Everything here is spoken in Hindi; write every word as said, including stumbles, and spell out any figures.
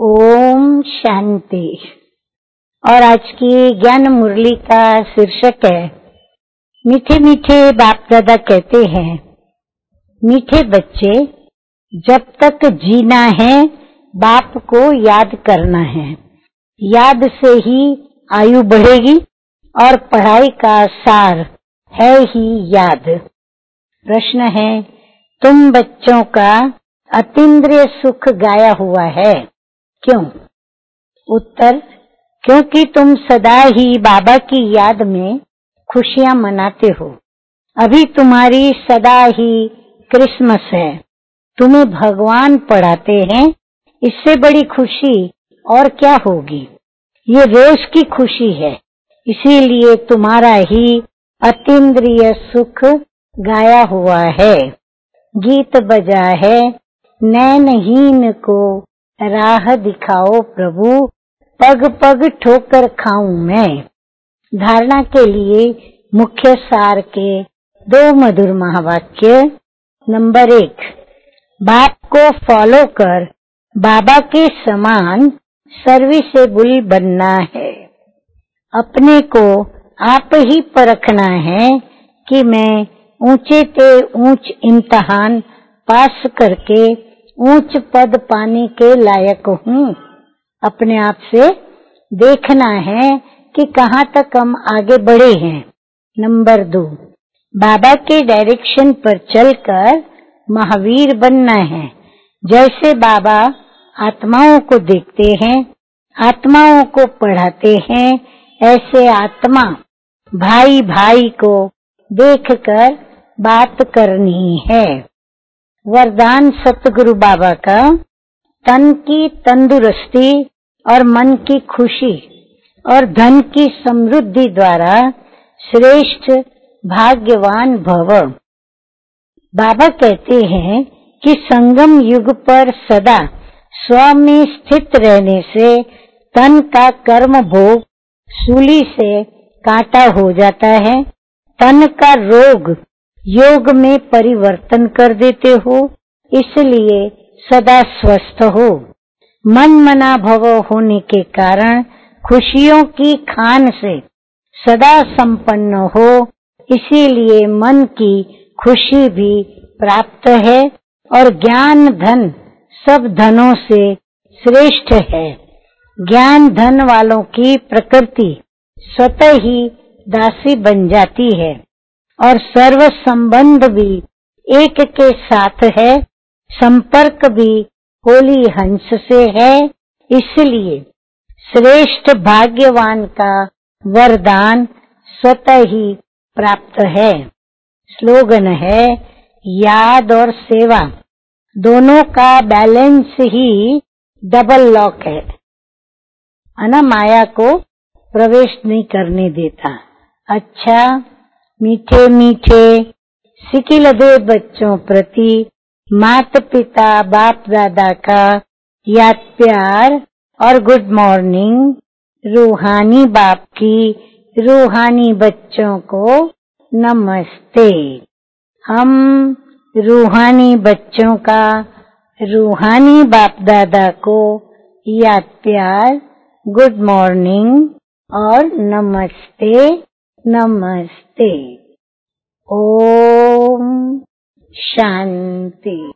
ओम शांति। और आज की ज्ञान मुरली का शीर्षक है, मीठे मीठे बाप दादा कहते हैं, मीठे बच्चे, जब तक जीना है बाप को याद करना है। याद से ही आयु बढ़ेगी और पढ़ाई का सार है ही याद। प्रश्न है, तुम बच्चों का अतीन्द्रिय सुख गाया हुआ है, क्यों? उत्तर, क्योंकि तुम सदा ही बाबा की याद में खुशियां मनाते हो। अभी तुम्हारी सदा ही क्रिसमस है, तुम्हें भगवान पढ़ाते हैं, इससे बड़ी खुशी और क्या होगी। ये रोज की खुशी है, इसीलिए तुम्हारा ही अतीन्द्रिय सुख गाया हुआ है। गीत बजा है, नैनहीन को राह दिखाओ प्रभु, पग पग ठोकर खाऊं मैं। धारणा के लिए मुख्य सार के दो मधुर महावाक्य। नंबर एक, बाप को फॉलो कर बाबा के समान सर्विसेबल बनना है। अपने को आप ही परखना है कि मैं ऊंचे से ऊंच इम्तिहान पास करके ऊंच पद पाने के लायक हूँ। अपने आप से देखना है कि कहाँ तक हम आगे बढ़े हैं। नंबर दो, बाबा के डायरेक्शन पर चलकर महावीर बनना है। जैसे बाबा आत्माओं को देखते हैं, आत्माओं को पढ़ाते हैं, ऐसे आत्मा भाई भाई को देखकर बात करनी है। वरदान सतगुरु बाबा का, तन की तंदुरुस्ती और मन की खुशी और धन की समृद्धि द्वारा श्रेष्ठ भाग्यवान भव। बाबा कहते हैं कि संगम युग पर सदा स्व में स्थित रहने से तन का कर्म भोग सूली से काटा हो जाता है। तन का रोग योग में परिवर्तन कर देते हो, इसलिए सदा स्वस्थ हो। मन मना भव होने के कारण खुशियों की खान से सदा संपन्न हो, इसीलिए मन की खुशी भी प्राप्त है और ज्ञान धन सब धनों से श्रेष्ठ है। ज्ञान धन वालों की प्रकृति स्वतः ही दासी बन जाती है और सर्व संबंध भी एक के साथ है, संपर्क भी होली हंस से है, इसलिए श्रेष्ठ भाग्यवान का वरदान स्वतः ही प्राप्त है। स्लोगन है, याद और सेवा दोनों का बैलेंस ही डबल लॉक है, अना माया को प्रवेश नहीं करने देता। अच्छा, मीठे मीठे सिकिलदे बच्चों प्रति माता पिता बाप दादा का याद प्यार और गुड मॉर्निंग। रूहानी बाप की रूहानी बच्चों को नमस्ते। हम रूहानी बच्चों का रूहानी बाप दादा को याद प्यार, गुड मॉर्निंग और नमस्ते नमस्ते। ओम शांति।